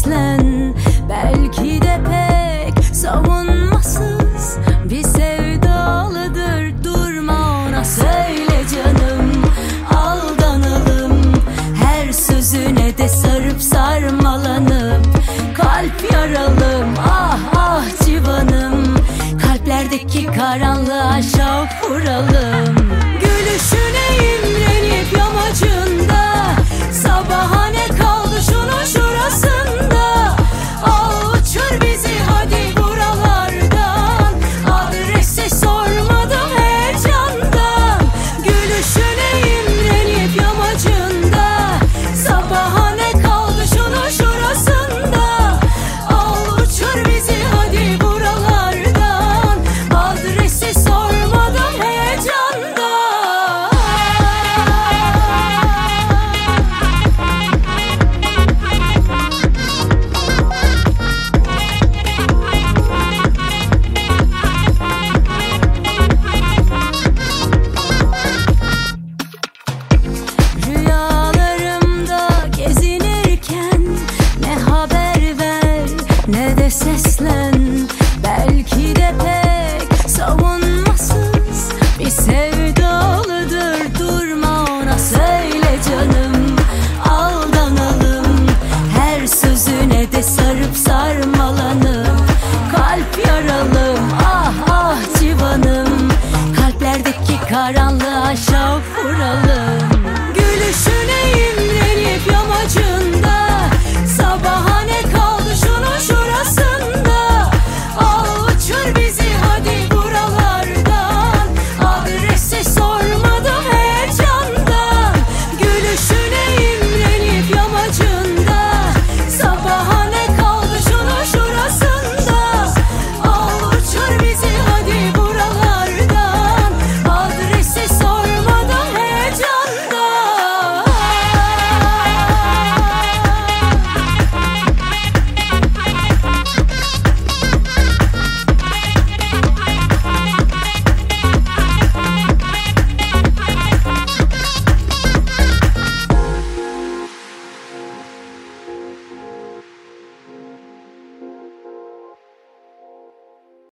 seslen. Belki de pek savunmasız bir sevdalıdır. Durma ona söyle canım, aldanalım. Her sözüne de sarıp sarmalanıp kalp yaralım. Ah ah civanım, kalplerdeki karanlığa şavk vuralım. Gülüşüne imrenip yamacında, sabaha ne kaldı şunun şurasında. Al uçur bizi hadi buralardan, adresi sormadım heyecandan. Gülüşüne imrenip yamacında, sabaha ne kaldı şunun şurasında. Al uçur bizi hadi buralardan, adresi sormadım heyecandan. Rüyalarımda gezinirken ne haber ver ne de seslen.